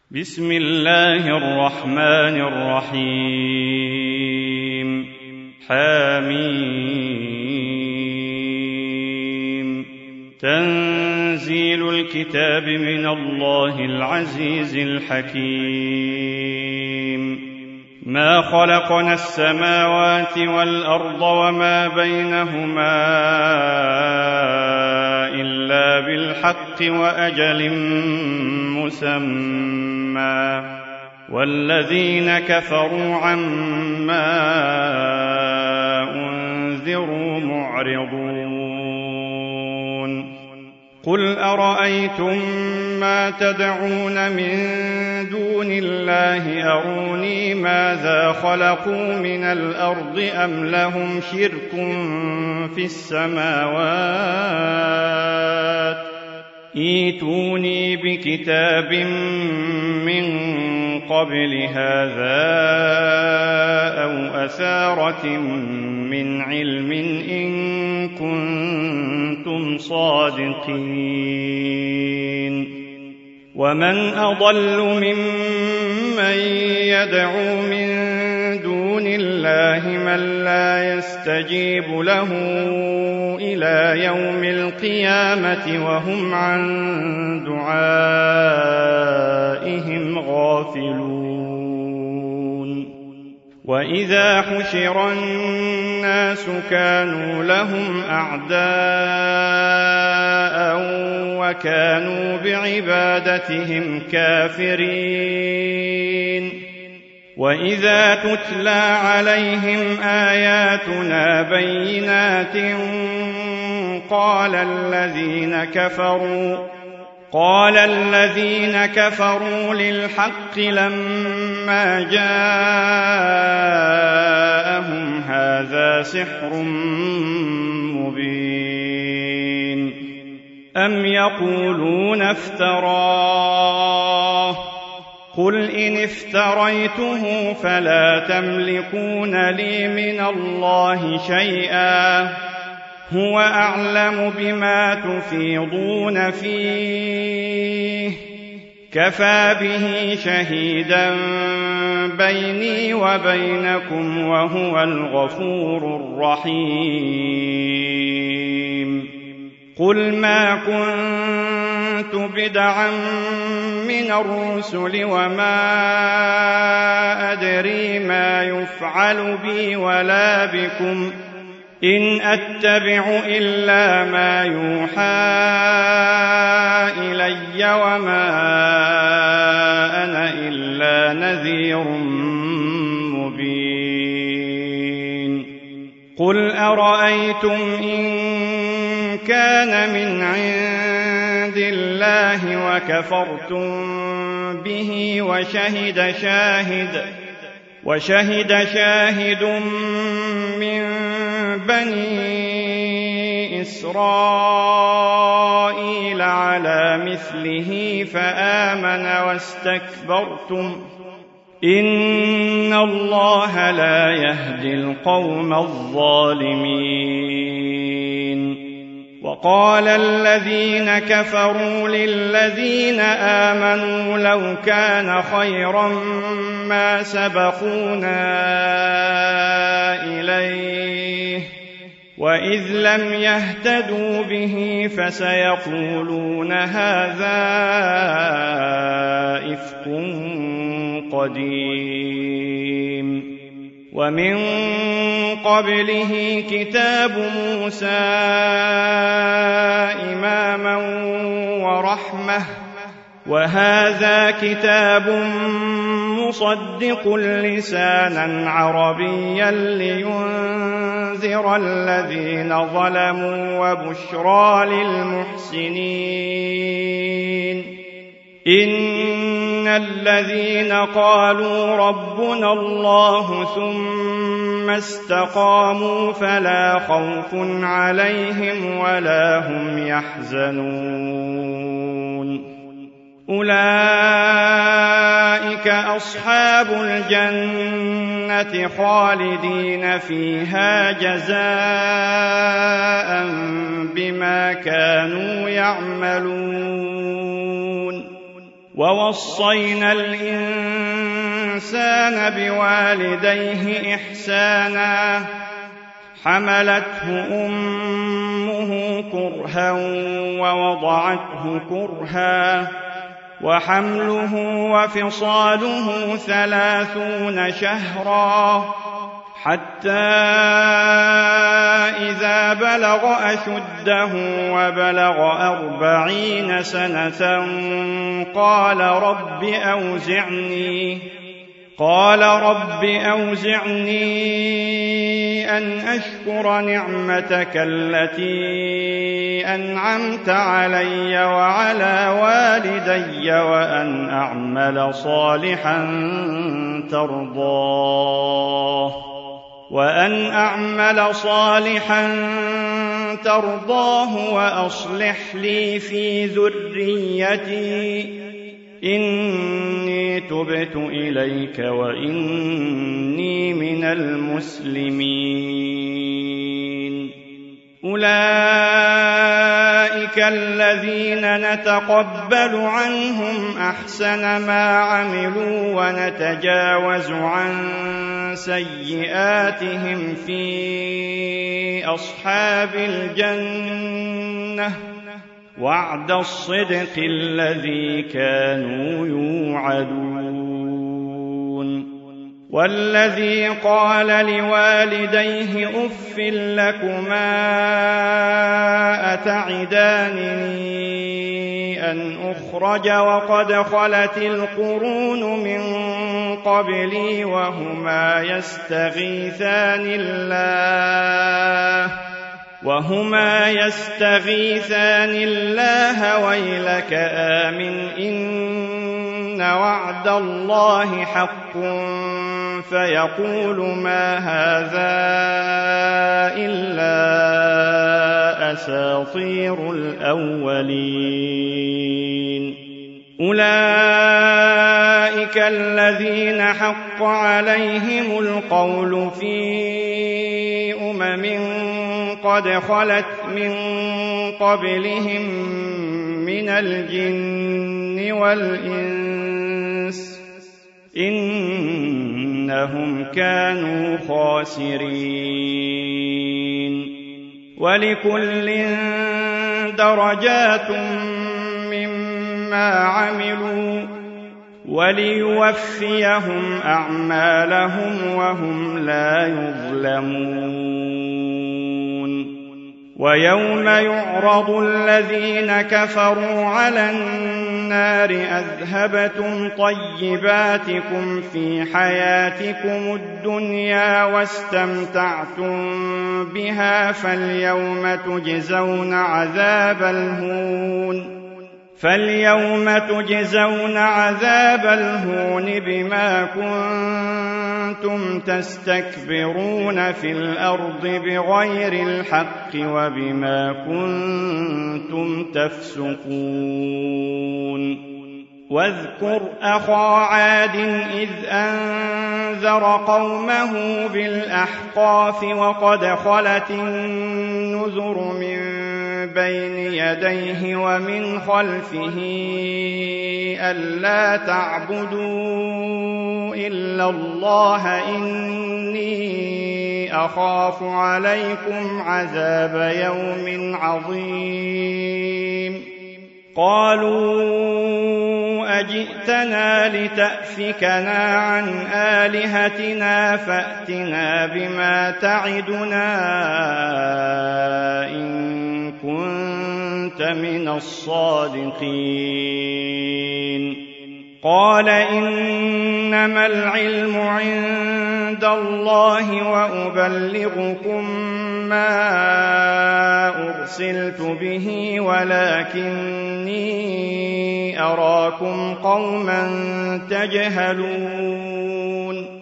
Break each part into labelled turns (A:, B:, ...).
A: بسم الله الرحمن الرحيم. حميم. تنزيل الكتاب من الله العزيز الحكيم. ما خلقنا السماوات والأرض وما بينهما إلا بالحق وأجل مسمى، والذين كفروا عما أنذروا معرضون. قل أرأيتم ما تدعون من دون الله أروني ماذا خلقوا من الأرض أم لهم شرك في السماوات؟ ائتوني بكتاب من قبل هذا أو أثارة من علم إن كنتم صادقين. ومن أضل ممن يدعو من دون الله من لا يستجيب له إلى يوم القيامة وهم عن دعائهم غافلون. وإذا حشر الناس كانوا لهم أعداء وكانوا بعبادتهم كافرين. وإذا تتلى عليهم آياتنا بينات قال الذين كفروا للحق لما جاءهم هذا سحر مبين. أم يقولون افتراه؟ قل إن افتريته فلا تملكون لي من الله شيئا، هو أعلم بما تفيضون فيه، كفى به شهيدا بيني وبينكم وهو الغفور الرحيم. قل ما كنت بدعا من الرسل وما أدري ما يفعل بي ولا بكم، إن أتبع إلا ما يوحى إلي وما أنا إلا نذير مبين. قل أرأيتم إن كان من عند الله وكفرتم به وشهد شاهد من بني إسرائيل على مثله فآمن واستكبرتم، إن الله لا يهدي القوم الظالمين. وقال الذين كفروا للذين آمنوا لو كان خيرا ما سبقونا إليه، وإذ لم يهتدوا به فسيقولون هذا إفك قديم. ومن قبله كتاب موسى إماما ورحمة، وهذا كتاب مصدق لسانا عربيا لينذر الذين ظلموا وبشرى للمحسنين. إن الذين قالوا ربنا الله ثم استقاموا فلا خوف عليهم ولا هم يحزنون. أولئك أصحاب الجنة خالدين فيها جزاء بما كانوا يعملون. ووصينا الإنسان بوالديه إحسانا حملته أمه كرها ووضعته كرها وحمله وفصاله 30 شهرا حتى إذا بلغ أشده وبلغ 40 سنة قال رب أوزعني أن أشكر نعمتك التي أنعمت علي وعلى والدي وأن أعمل صالحا ترضاه وأصلح لي في ذريتي إني تبت إليك وإني من المسلمين. أولئك الذين نتقبل عنهم أحسن ما عملوا ونتجاوز عن سيئاتهم في أصحاب الجنة وعد الصدق الذي كانوا يوعدون. والذي قال لوالديه أف لكما أتعدانني أن أخرج وقد خلت القرون من قبلي وهما يستغيثان الله ويلك آمن إن وعد الله حق فيقول ما هذا إلا أساطير الأولين. أولئك الذين حق عليهم القول في قد خلت من قبلهم من الجن والإنس إنهم كانوا خاسرين. ولكل درجات مما عملوا وليوفيهم أعمالهم وهم لا يظلمون. ويوم يعرض الذين كفروا على النار أذهبتم طيباتكم في حياتكم الدنيا واستمتعتم بها فاليوم تجزون عذاب الهون بما كنتم تستكبرون في الأرض بغير الحق وبما كنتم تفسقون. واذكر أخا عاد إذ أنذر قومه بالأحقاف وقد خلت النذر من بين يديه ومن خلفه ألا تعبدوا إلا الله إني أخاف عليكم عذاب يوم عظيم. قالوا أجئتنا لتأفكنا عن آلهتنا فأتنا بما تعدنا إن كنت من الصادقين. قال إنما العلم عند الله وأبلغكم ما أرسلت به ولكني أراكم قوما تجهلون.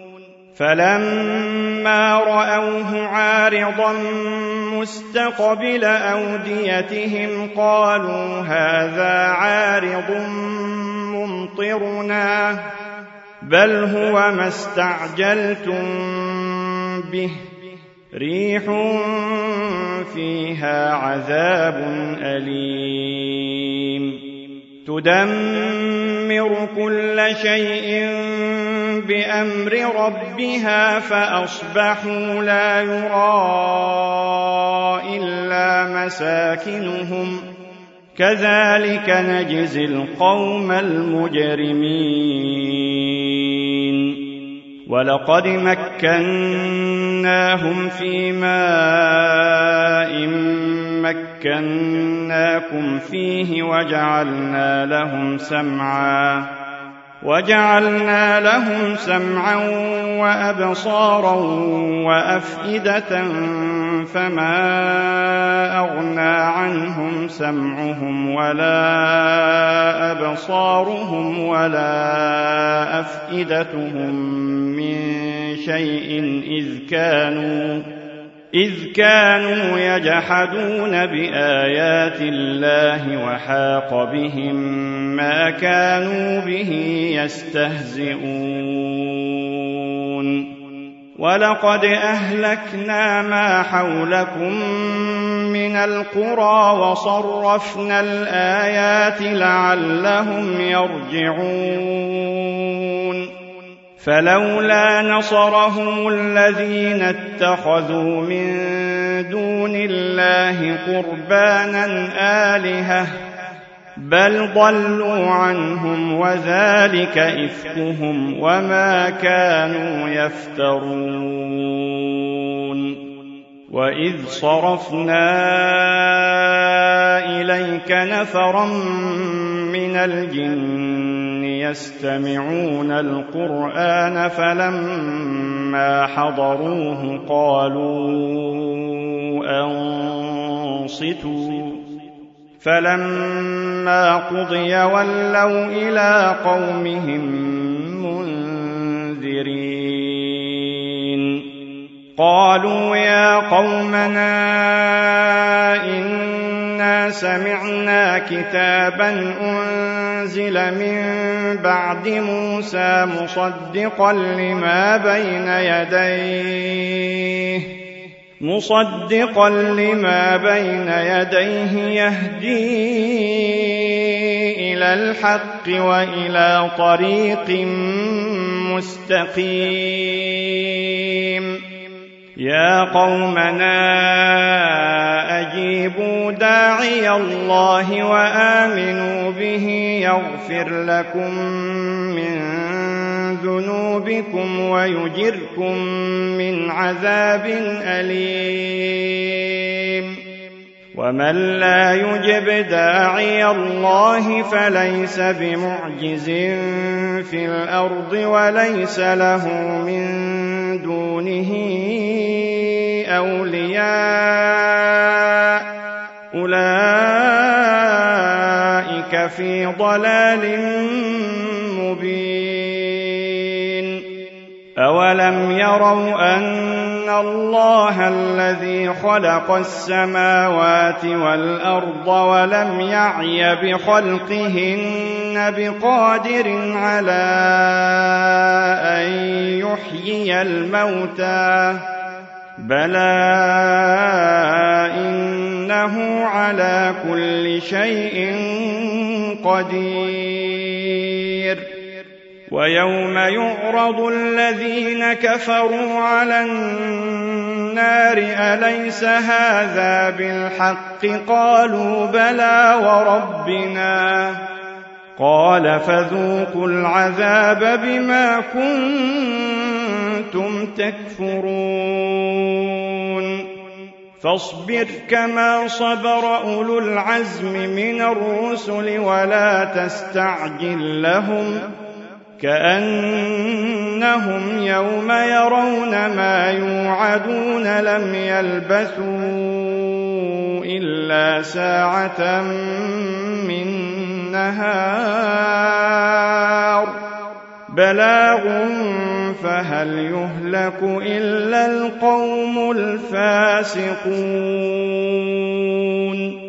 A: فلما رأوه عارضا مستقبل أوديتهم قالوا هذا عارض ممطرنا بل هو ما استعجلتم به ريح فيها عذاب أليم. تدمر كل شيء بأمر ربها فأصبحوا لا يرى إلا مساكنهم كذلك نجزي القوم المجرمين ولقد مكناهم في ماء مكناكم فيه وجعلنا لهم سمعا وأبصارا وأفئدة فما أغنى عنهم سمعهم ولا أبصارهم ولا أفئدتهم من شيء إذ كانوا يجحدون بآيات الله وحاق بهم ما كانوا به يستهزئون ولقد أهلكنا ما حولكم من القرى وصرفنا الآيات لعلهم يرجعون فلولا نصرهم الذين اتخذوا من دون الله قربانا آلهة بل ضلوا عنهم وذلك إفكهم وما كانوا يفترون وإذ صرفنا إليك نفرا من الجن يستمعون القرآن فلما حضروه قالوا أنصتوا فلما قضي ولوا إلى قومهم منذرين قالوا يا قومنا إنا سمعنا كتابا أنزل من بعد موسى مصدقا لما بين يديه يهدي إلى الحق وإلى طريق مستقيم يا قومنا أجيبوا داعي الله وآمنوا به يغفر لكم من ذنوبكم ويجركم من عذاب أليم ومن لا يجب داعي الله فليس بمعجز في الأرض وليس له من دونه أولياء أولئك في ضلال مبين أولم يروا أن الله الذي خلق السماوات والأرض ولم يعي بخلقهن بقادر على أن يحيي الموتى بلى إنه على كل شيء قدير ويوم يعرض الذين كفروا على النار أليس هذا بالحق قالوا بلى وربنا قال فذوقوا العذاب بما كنتم تكفرون فاصبر كما صبر أولو العزم من الرسل ولا تستعجل لهم كأنهم يوم يرون ما يوعدون لم يلبثوا إلا ساعة من نهار بلاغ فهل يهلك إلا القوم الفاسقون